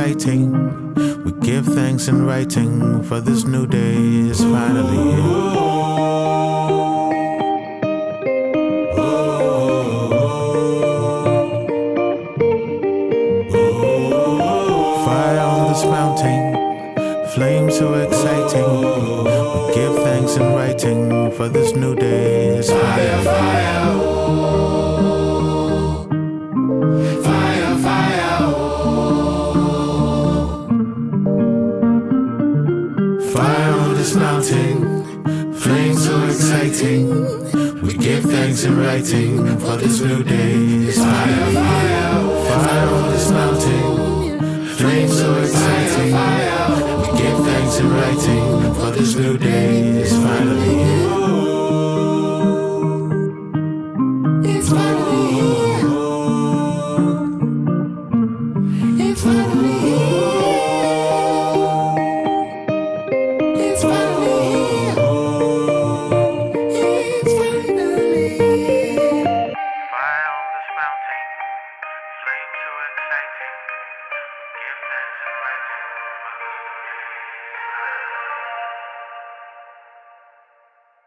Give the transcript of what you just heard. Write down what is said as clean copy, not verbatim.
exciting. We give thanks in writing, for this new day is finally here. Fire on this mountain, flame so exciting. We give thanks in writing, for this new day is finally here. Fire on this mountain, flame so exciting. We give thanks in writing, for this new day is finally here. Fire on this mountain, flame so exciting. We give thanks in writing, for this new day is finally here. It's finally here. It's finally here. It's finally here. It's finally here. Fire on this mountain, flame so exciting. Give thanks in writing.